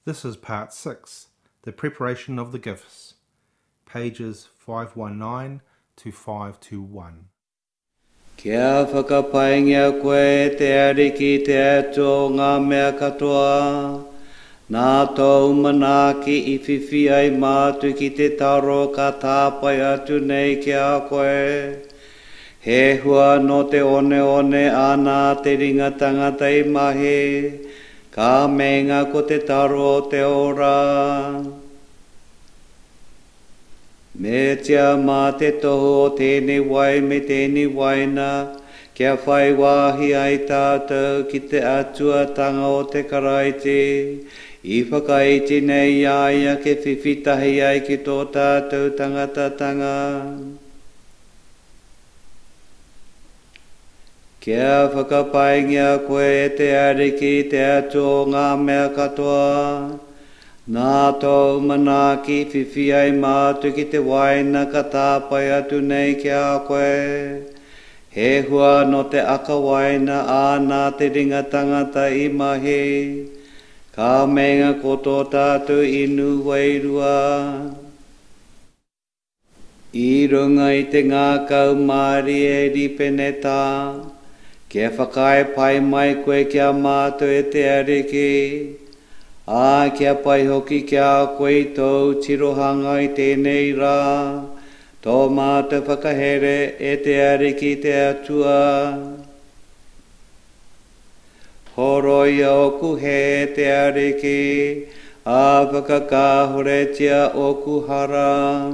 This is part 6, the preparation of the gifts, pages 519 to 521. Kia whakapaingia koe te ariki te ato ngā mea katoa, nā tau manaki I whiwhi ai mātu ki te taro ka tāpai atu nei ki a koe. He hua no te one ana te ringa tangata I mahi, ka menga ko te taro o te ora. Me tia mā te toho o tēnei wai me tēnei waina, kia whai wāhi ai tātou ki te atuatanga o te karaiti, I whakaiti nei aia ke whiwhitahi ai ki tō tātou tangatatanga. Kia whakapaingia koe e te ariki te ato ngā mea katoa, nā tau manaki whiwhi ai mātu ki te waina ka tāpai atu nei ki a koe. He hua no te aka waina ānā te ringa tangata I mahi, ka menga ko tō tātou inu wairua. I runga I te ngā kaumari e ripene tā, kia whakae pai mai koe kia mātu e te ariki, a kia pai hoki kia koe I tau tirohanga I tēnei rā, tō mātu whakahere e te ariki te atua. Horoia oku he te ariki, a whakakahoretia oku hara.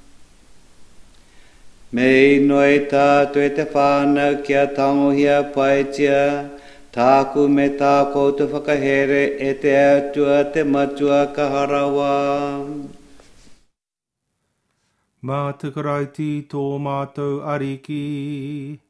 Mei noi tātu e te whānau kia tangohia paitia, tāku me tākou te whakahere e te atua te matua ka harawa. Mā te karaiti tō mātou ariki.